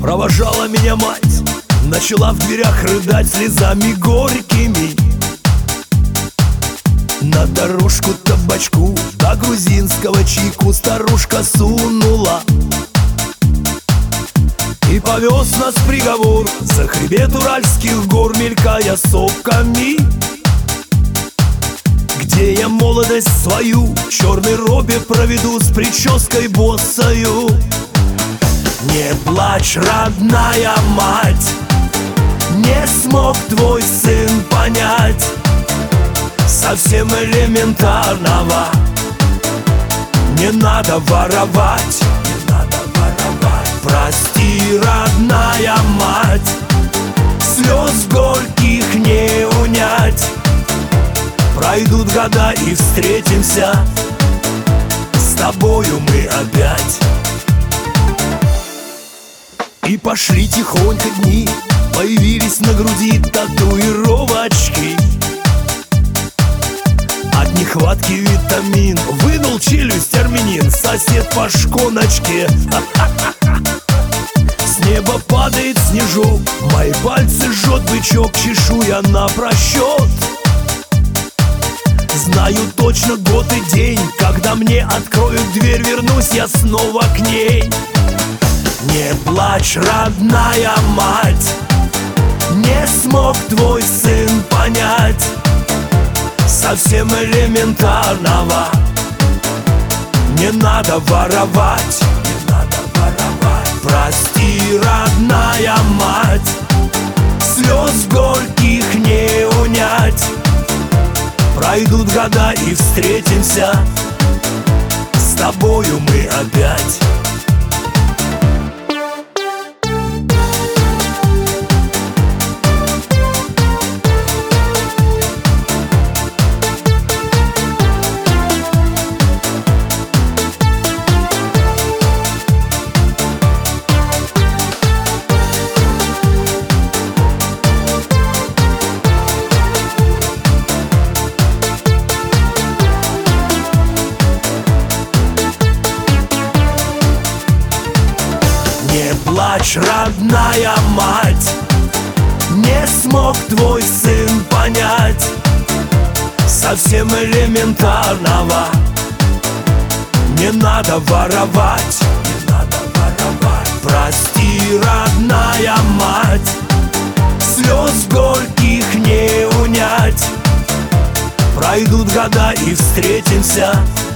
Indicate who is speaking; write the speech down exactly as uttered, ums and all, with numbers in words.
Speaker 1: Провожала меня мать, начала в дверях рыдать слезами горькими. На дорожку табачку до грузинского чайку старушка сунула и повез нас приговор за хребет уральских гор, мелькая сопками. Где я молодость свою в черной робе проведу с прической босою. Не плачь, родная мать, не смог твой сын понять совсем элементарного. Не надо воровать, не надо воровать. Прости, родная мать, слез горьких не унять. Пройдут года и встретимся с тобою мы опять. И пошли тихонько дни, появились на груди татуировочки. От нехватки витамин вынул челюсть армянин, сосед по шконочке. С неба падает снежок, мои пальцы жжет бычок, чешу я на просчет. Знаю точно год и день, когда мне откроют дверь, вернусь я снова к ней. Не плачь, родная мать, не смог твой сын понять совсем элементарного. Не надо воровать, не надо воровать. Прости, родная мать, слез горьких не унять. Пройдут года и встретимся с тобою мы опять. Не плачь, родная мать, не смог твой сын понять совсем элементарного. Не надо воровать, не надо воровать. Прости, родная мать, слез горьких не унять. Пройдут года и встретимся